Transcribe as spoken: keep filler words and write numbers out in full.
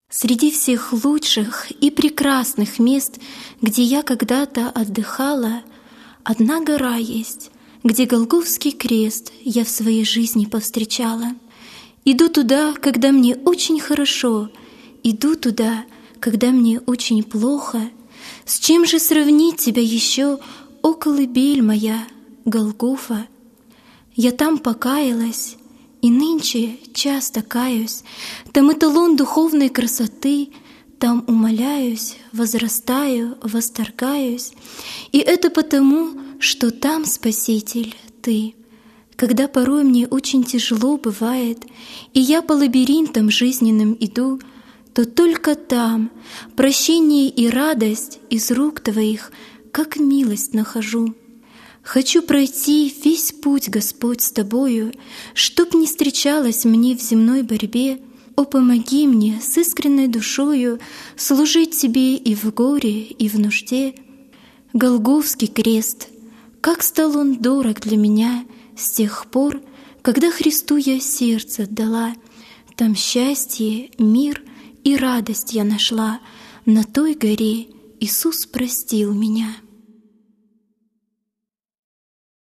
Среди всех лучших и прекрасных мест, где я когда-то отдыхала, одна гора есть, где Голгофский крест я в своей жизни повстречала. Иду туда, когда мне очень хорошо, иду туда, когда мне очень плохо. С чем же сравнить тебя еще, о колыбель моя, Голгофа? Я там покаялась, и нынче часто каюсь, там эталон духовной красоты, там умоляюсь, возрастаю, восторгаюсь. И это потому, что там, Спаситель, Ты. Когда порой мне очень тяжело бывает, и я по лабиринтам жизненным иду, то только там прощение и радость из рук Твоих, как милость нахожу. Хочу пройти весь путь, Господь, с Тобою, чтоб не встречалось мне в земной борьбе. О, помоги мне с искренней душою служить Тебе и в горе, и в нужде. Голгофский крест, как стал он дорог для меня с тех пор, когда Христу я сердце отдала. Там счастье, мир и радость я нашла, на той горе Иисус простил меня.